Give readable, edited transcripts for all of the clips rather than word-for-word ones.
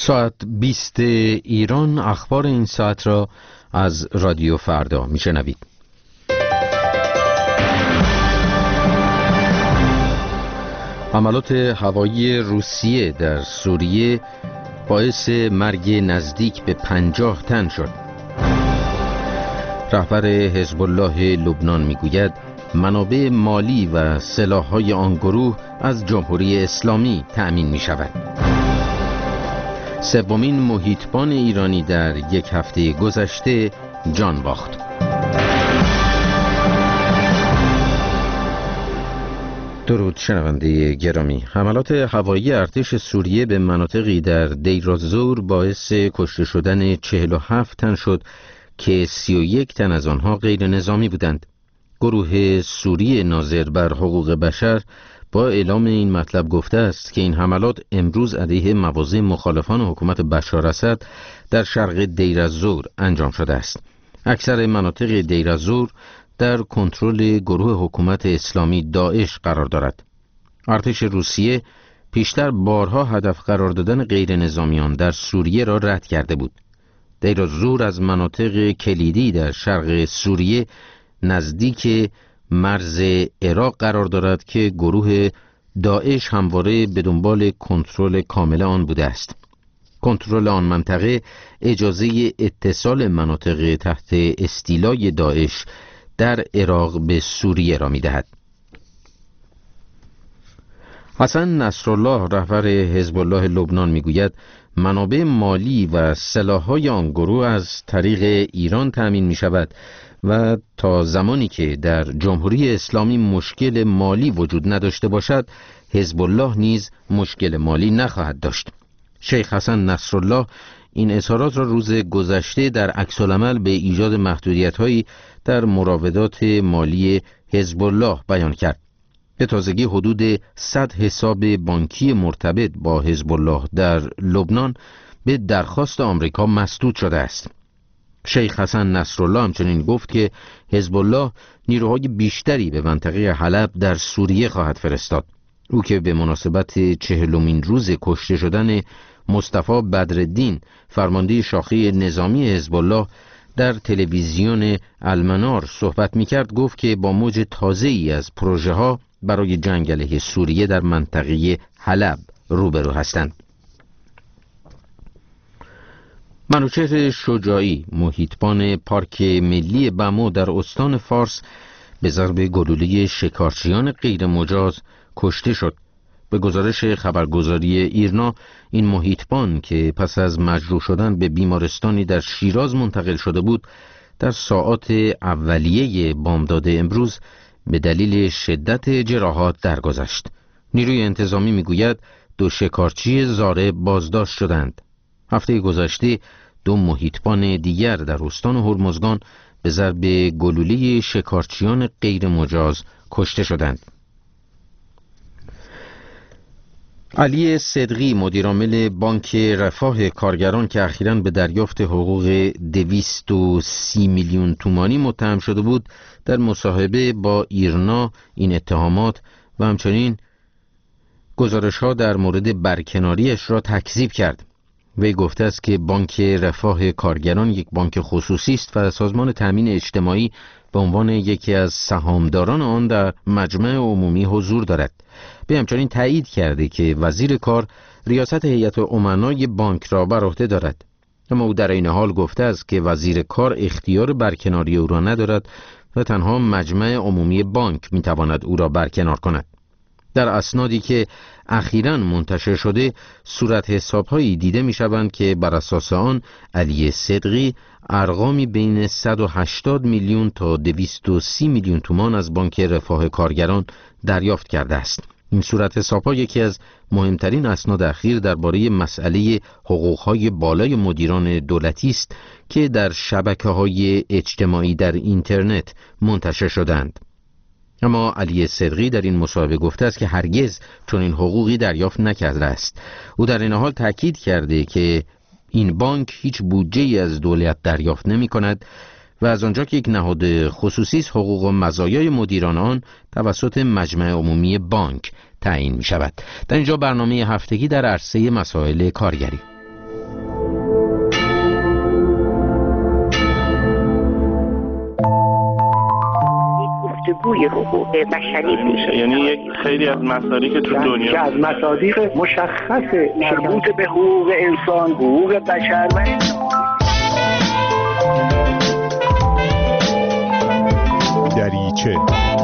ساعت 20 ایران اخبار این ساعت را از رادیو فردا میشنوید. حملات هوایی روسیه در سوریه باعث مرگ نزدیک به 50 تن شد. رهبر حزب الله لبنان میگوید منابع مالی و سلاح‌های آن گروه از جمهوری اسلامی تأمین می‌شود. سومین محیطبان ایرانی در یک هفته گذشته جان باخت. درود شنونده گرامی. حملات هوایی ارتش سوریه به مناطقی در دیر الزور باعث کشته شدن 47 تن شد که 31 تن از آنها غیر نظامی بودند. گروه سوری ناظر بر حقوق بشر با اعلام این مطلب گفته است که این حملات امروز علیه مواضع مخالفان حکومت بشار اسد در شرق دیر الزور انجام شده است. اکثر مناطق دیر الزور در کنترل گروه حکومت اسلامی داعش قرار دارد. ارتش روسیه پیشتر بارها هدف قرار دادن غیر نظامیان در سوریه را رد کرده بود. دیر الزور از مناطق کلیدی در شرق سوریه نزدیک مرز عراق قرار دارد که گروه داعش همواره به دنبال کنترل کامل آن بوده است. کنترل آن منطقه اجازه اتصال مناطق تحت استیلای داعش در عراق به سوریه را می‌دهد. حسن نصرالله رهبر حزب الله لبنان می‌گوید منابع مالی و سلاح‌های آن گروه از طریق ایران تأمین می‌شود و تا زمانی که در جمهوری اسلامی مشکل مالی وجود نداشته باشد حزب الله نیز مشکل مالی نخواهد داشت. شیخ حسن نصرالله این اظهارات را روز گذشته در عکس‌العمل به ایجاد محدودیت‌هایی در مراودات مالی حزب الله بیان کرد. به تازگی حدود 100 حساب بانکی مرتبط با حزب الله در لبنان به درخواست آمریکا مسدود شده است. شیخ حسن نصرالله همچنین گفت که حزب الله نیروهای بیشتری به منطقه حلب در سوریه خواهد فرستاد. او که به مناسبت 40مین روز کشته شدن مصطفی بدرالدین فرمانده شاخه نظامی حزب الله در تلویزیون المنار صحبت می‌کرد گفت که با موج تازه‌ای از پروژه‌ها برای جنگ علیه سوریه در منطقه حلب روبرو هستند. منوچهر شجاعی محیطبان پارک ملی بمو در استان فارس به ضرب گلوله شکارچیان غیر مجاز کشته شد. به گزارش خبرگزاری ایرنا این محیطبان که پس از مجروح شدن به بیمارستانی در شیراز منتقل شده بود در ساعات اولیه بامداد امروز به دلیل شدت جراحات درگذشت. نیروی انتظامی میگوید 2 شکارچی زاره بازداشت شدند. هفته گذشته 2 محیطبان دیگر در استان هرمزگان به ضرب گلوله شکارچیان غیر مجاز کشته شدند. علی صدقی مدیرعامل بانک رفاه کارگران که اخیراً به دریافت حقوق 230 میلیون تومانی متهم شده بود در مصاحبه با ایرنا این اتهامات و همچنین گزارش‌ها در مورد برکناریش را تکذیب کرد. وی گفته است که بانک رفاه کارگران یک بانک خصوصی است و سازمان تأمین اجتماعی به عنوان یکی از سهامداران آن در مجمع عمومی حضور دارد. به همچنین تایید کرده که وزیر کار ریاست هیئت امنای بانک را بر عهده دارد. اما او در این حال گفته است که وزیر کار اختیار برکناری او را ندارد و تنها مجمع عمومی بانک میتواند او را برکنار کند. در اسنادی که اخیراً منتشر شده صورت حساب‌هایی دیده می‌شوند که بر اساس آن علی صدقی ارقامی بین 180 میلیون تا 230 میلیون تومان از بانک رفاه کارگران دریافت کرده است. این صورت حساب‌ها یکی از مهمترین اسناد اخیر درباره مسئله حقوق‌های بالای مدیران دولتی است که در شبکه‌های اجتماعی در اینترنت منتشر شدند. اما علی صدقی در این مصاحبه گفته است که هرگز چنین حقوقی دریافت نکرده است. او در این حال تاکید کرده که این بانک هیچ بودجه‌ای از دولت دریافت نمی‌کند و از آنجا که یک نهاد خصوصی است حقوق و مزایای مدیران آن توسط مجمع عمومی بانک تعیین می‌شود. در اینجا برنامه هفتگی در عرصه مسائل کارگری. بازگوی حقوق بشری میشه. یعنی یک خیلی از مصادیق تو دنیا از مصادیق مشخص مربوط به حقوق انسان، حقوق بشر و دریچه.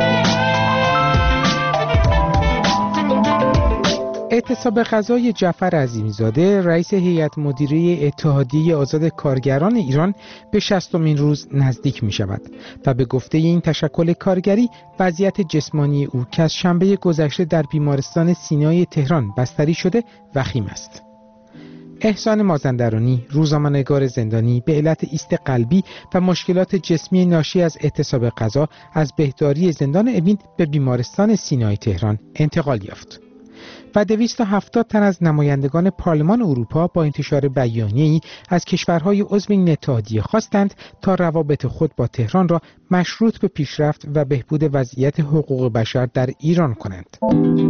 اعتصاب غذای جعفر عظیمی‌زاده رئیس هیئت مدیره اتحادیه آزاد کارگران ایران به 60مین روز نزدیک می شود و به گفته این تشکل کارگری وضعیت جسمانی او که از شنبه گذشته در بیمارستان سینای تهران بستری شده وخیم است. احسان مازندرانی، روزنامه‌نگار زندانی، به علت ایست قلبی و مشکلات جسمی ناشی از اعتصاب غذا از بهداری زندان اوین به بیمارستان سینای تهران انتقال یافت. و 270 تن از نمایندگان پارلمان اروپا با انتشار بیانیه‌ای از کشورهای عضو این اتحادیه خواستند تا روابط خود با تهران را مشروط به پیشرفت و بهبود وضعیت حقوق بشر در ایران کنند.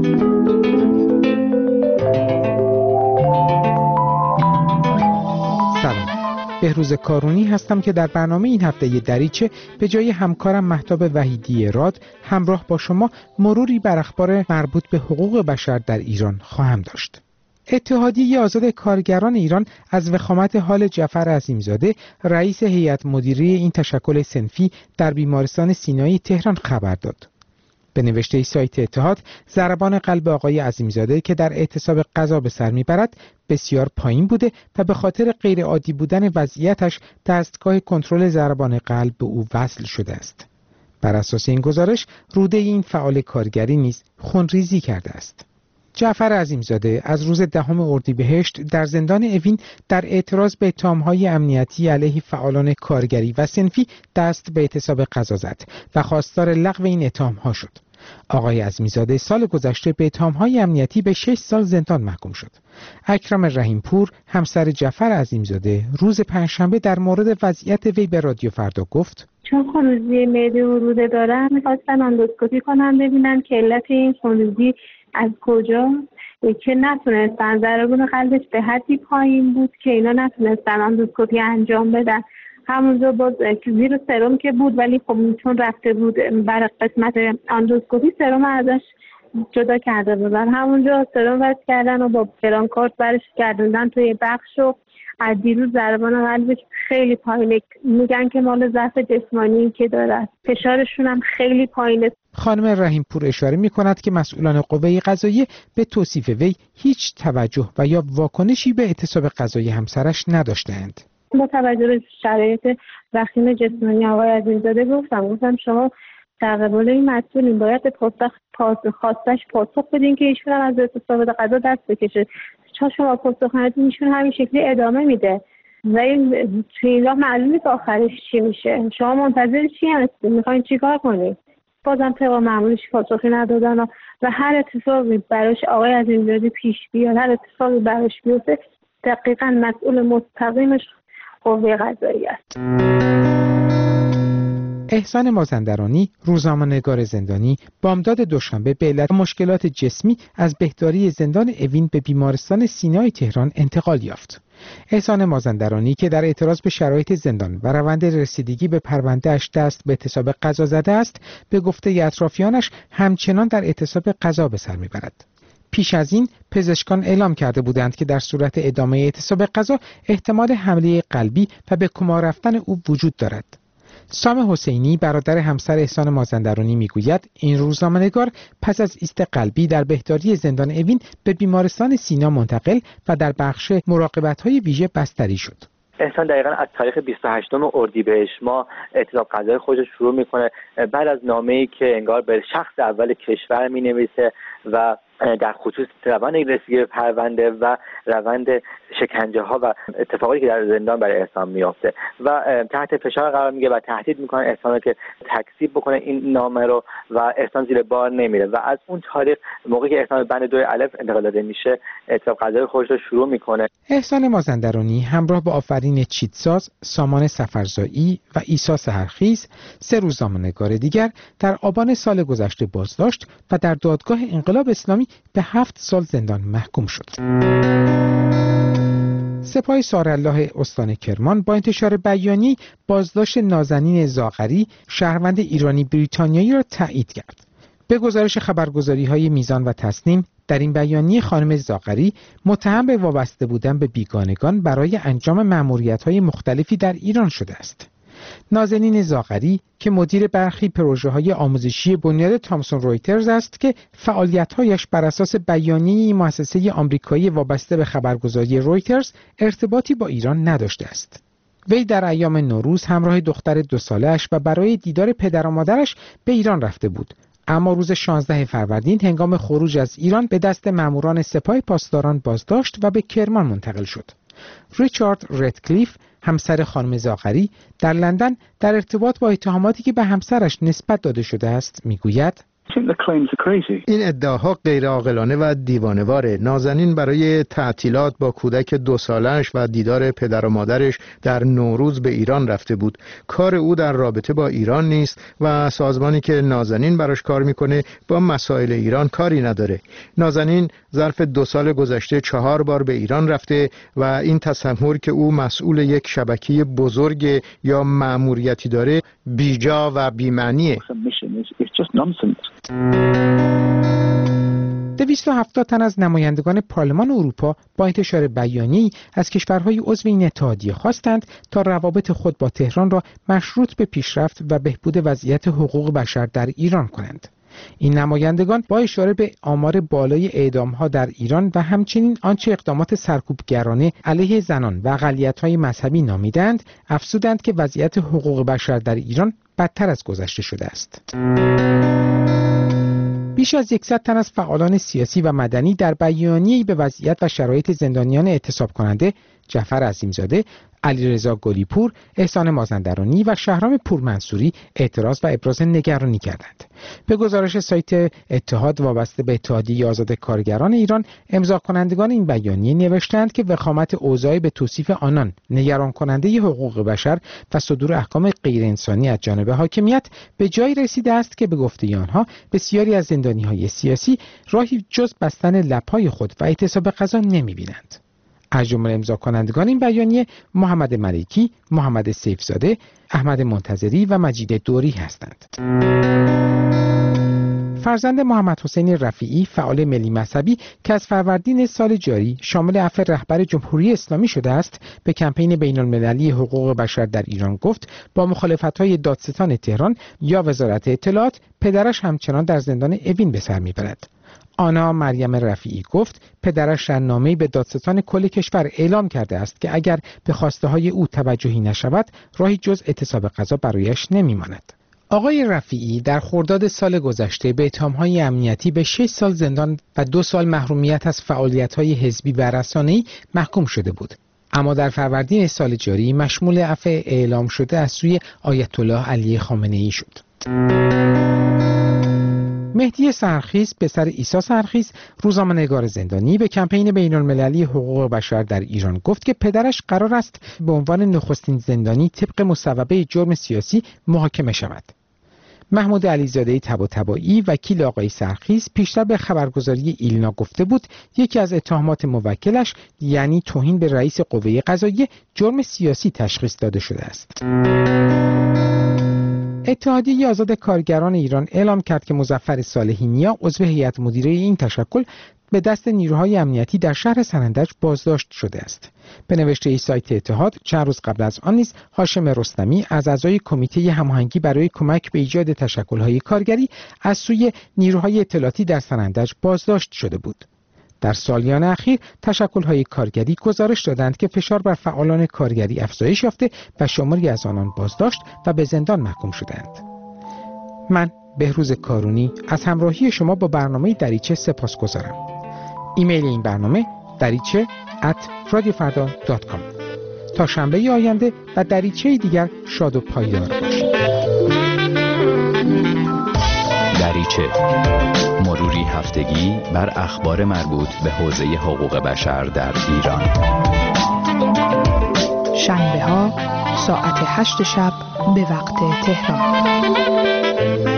سلام، بهروز کارونی هستم که در برنامه این هفته دریچه به جای همکارم مهتاب وحیدی راد همراه با شما مروری بر اخبار مربوط به حقوق بشر در ایران خواهم داشت. اتحادیه آزاد کارگران ایران از وخامت حال جعفر عظیمی‌زاده رئیس هیئت مدیره این تشکل صنفی در بیمارستان سینایی تهران خبر داد. به نوشته سایت اتحاد، ضربان قلب آقای عظیمی‌زاده که در اعتصاب غذا به سر میبرد بسیار پایین بوده و به خاطر غیر عادی بودن وضعیتش دستگاه کنترل ضربان قلب به او وصل شده است. بر اساس این گزارش روده این فعال کارگری نیز خونریزی کرده است. جعفر عظیمی‌زاده از روز 10 اردیبهشت در زندان اوین در اعتراض به اتهام‌های امنیتی علیه فعالان کارگری و صنفی دست به اعتصاب غذا زد و خواستار لغو این اتهام‌ها شد. آقای عظیمی‌زاده سال گذشته به اتهام‌های امنیتی به 6 سال زندان محکوم شد. اکرم رحیمپور همسر جعفر عظیمی‌زاده روز پنجشنبه در مورد وضعیت وی به رادیو فردا گفت: چون خونریزی معده و روده دارم می‌خواستن اندوسکوپی کنن ببینن که علت این خونریزی از کجا، که نتونستن. ضربان قلبش به حدی پایین بود که اینا نتونستن اندوسکوپی انجام بدن. همونجا باز زیر سرم که بود، ولی خب چون رفته بود برای قسمت اندوسکوپی سرم ازش جدا کرده بودن. همونجا سرم وصل کردن و با برانکارد برش گردوندن توی بخش و از دیروز ضربان قلبش خیلی پایینه. میگن که مال ضعف جسمانی که داره، فشارشون هم خیلی پایینه. خانم رحیمپور اشاره می‌کند که مسئولان قوه قضاییه به توصیف وی هیچ توجه و یا واکنشی به اعتصاب غذای همسرش نداشتند. با توجه به شرایط وخیم جسمانی آقای عظیمی‌زاده گفتم شما در قبال این مسئولین باید به خواستش پاسخ بدین که ایشون هم از اعتصاب غذا دست بکشه. چون شما پاسخ ندید ایشون همین شکلی ادامه میده و این توی این راه معلوم نیست آخرش چی میشه. شما منتظر چی هستید؟ میخواین چیکار کنید؟ بازم طبق معمولش پاسخی ندادن و هر اتفاقی براش آقای عظیمی‌زاده پیش بیاد، هر اتفاقی براش بیفته، دقیقاً مسئول مستقیمش قوه قضاییه است. احسان مازندرانی، روزنامه‌نگار زندانی، بامداد دوشنبه به علت مشکلات جسمی از بهداری زندان اوین به بیمارستان سینای تهران انتقال یافت. احسان مازندرانی که در اعتراض به شرایط زندان و روند رسیدگی به پرونده‌اش دست به اعتصاب غذا زده است، به گفته اطرافیانش همچنان در اعتصاب غذا به سر میبرد. پیش از این پزشکان اعلام کرده بودند که در صورت ادامه اعتصاب غذا احتمال حمله قلبی و به کما رفتن او وجود دارد. سام حسینی برادر همسر احسان مازندرانی میگوید این روزنامه‌نگار پس از ایست قلبی در بهداری زندان اوین به بیمارستان سینا منتقل و در بخش مراقبت‌های ویژه بستری شد. احسان دقیقاً از تاریخ 28 اردیبهشت ما اعتصاب غذای خودش شروع میکنه بعد از نامه‌ای که انگار به شخص اول کشور مینویسه و در خصوص روند رسیدگی به پرونده و روند شکنجه ها و اتفاقی که در زندان برای احسان میافته و تحت فشار قرار میگه و تهدید میکنه احسان رو که تکذیب بکنه این نامه رو و احسان زیر بار نمیره و از اون تاریخ موقعی که احسان بند 2 الف انتقال داده میشه اعتصاب غذای خودش رو شروع میکنه. احسان مازندرانی همراه با آفرین چیتساز، سامان سفرزایی و عیسی سحرخیز 3 روزنامه‌نگار دیگر در آبان سال گذشته بازداشت و در دادگاه انقلاب اسلامی به 7 سال زندان محکوم شد. سپاه سارالله استان کرمان با انتشار بیانیه بازداشت نازنین زاغری شهروند ایرانی بریتانیایی را تایید کرد. به گزارش خبرگزاری‌های میزان و تصنیم، در این بیانیه خانم زاغری متهم به وابسته بودن به بیگانگان برای انجام مأموریت‌های مختلفی در ایران شده است. نازنین زاغری که مدیر برخی پروژه‌های آموزشی بنیاد تامسون رویترز است که فعالیت‌هایش بر اساس بیانیه مؤسسه آمریکایی وابسته به خبرگزاری رویترز ارتباطی با ایران نداشته است. وی در ایام نوروز همراه دختر 2 ساله‌اش و برای دیدار پدر و مادرش به ایران رفته بود، اما روز 16 فروردین هنگام خروج از ایران به دست ماموران سپاه پاسداران بازداشت و به کرمان منتقل شد. ریچارد ردکلیف، همسر خانم زاغری، در لندن در ارتباط با اتهاماتی که به همسرش نسبت داده شده است میگوید: این ادعاها غیر عاقلانه و دیوانه‌واره. نازنین برای تعطیلات با کودک 2 سالش و دیدار پدر و مادرش در نوروز به ایران رفته بود. کار او در رابطه با ایران نیست و سازمانی که نازنین براش کار میکنه با مسائل ایران کاری نداره. نازنین ظرف 2 سال گذشته 4 بار به ایران رفته و این تصور که او مسئول یک شبکه بزرگ یا مأموریتی داره بیجا و بی‌معنیه. 270 تن از نمایندگان پارلمان اروپا با انتشار بیانیه‌ای از کشورهای عضو این اتحادیه خواستند تا روابط خود با تهران را مشروط به پیشرفت و بهبود وضعیت حقوق بشر در ایران کنند. این نمایندگان با اشاره به آمار بالای اعدام‌ها در ایران و همچنین آنچه اقدامات سرکوبگرانه علیه زنان و اقلیت‌های مذهبی نامیدند، افزودند که وضعیت حقوق بشر در ایران بدتر از گذشته شده است. بیش از 100 تن از فعالان سیاسی و مدنی در بیانیه‌ای به وضعیت و شرایط زندانیان اعتصاب کننده جعفر عظیمزاده، علیرضا گلیپور، احسان مازندرانی و شهرام پورمنصوری اعتراض و ابراز نگرانی کردند. به گزارش سایت اتحاد وابسته به اتحادیه آزاد کارگران ایران، امضا کنندگان این بیانیه نوشتند که وخامت اوضاع به توصیف آنان نگران کننده حقوق بشر و صدور احکام غیر انسانی از جانب حاکمیت به جایی رسیده است که به گفته آنها بسیاری از زندانی‌های سیاسی راهی جز بستن لب‌های خود و اعتصاب غذا نمی‌بینند. از جمله امضا کنندگان این بیانیه محمد ملیکی، محمد سیفزاده، احمد منتظری و مجید دوری هستند. فرزند محمد حسین رفیعی، فعال ملی مذهبی که از فروردین سال جاری شامل عفو رهبر جمهوری اسلامی شده است، به کمپین بین‌المللی حقوق بشر در ایران گفت با مخالفت‌های دادستان تهران یا وزارت اطلاعات، پدرش همچنان در زندان اوین به سر می‌برد. آنا مریم رفیعی گفت پدرش در نامه‌ای به دادستان کل کشور اعلام کرده است که اگر به خواسته‌های او توجهی نشود، راهی جز اعتصاب غذا برایش نمی‌ماند. آقای رفیعی در خرداد سال گذشته به اتهام‌های امنیتی به 6 سال زندان و 2 سال محرومیت از فعالیت‌های حزبی و رسانه‌ای محکوم شده بود. اما در فروردین سال جاری مشمول عفو اعلام شده از سوی آیت الله علی خامنه‌ای شد. مهدی سرخیز، پسر عیسی سرخیز، روزنامه‌نگار زندانی، به کمپین بین‌المللی حقوق بشر در ایران گفت که پدرش قرار است به عنوان نخستین زندانی طبق مصوبه جرم سیاسی محاکمه شود. محمود علیزاده طباطبایی، وکیل آقای سرخیز، پیشتر به خبرگزاری ایلنا گفته بود یکی از اتهامات موکلش، یعنی توهین به رئیس قوه قضاییه، جرم سیاسی تشخیص داده شده است. اتحادیه آزاد کارگران ایران اعلام کرد که مظفر صالحی نیا، عضو هیئت مدیره این تشکل، به دست نیروهای امنیتی در شهر سنندج بازداشت شده است. به نوشته سایت اتحاد، چند روز قبل از آن نیز هاشم رستمی از اعضای کمیته هماهنگی برای کمک به ایجاد تشکل‌های کارگری از سوی نیروهای اطلاعاتی در سنندج بازداشت شده بود. در سالیان اخیر تشکل‌های کارگری گزارش دادند که فشار بر فعالان کارگری افزایش یافته و شماری از آنان بازداشت و به زندان محکوم شدند. من بهروز کارونی از همراهی شما با برنامه دریچه سپاسگزارم. ایمیل این برنامه dariche@radiofarda.com. تا شنبه آینده و دریچه دیگر شاد و پایدار باشید. دریچه، مروری هفتگی بر اخبار مربوط به حوزه حقوق بشر در ایران. شنبه ها ساعت 8 شب به وقت تهران.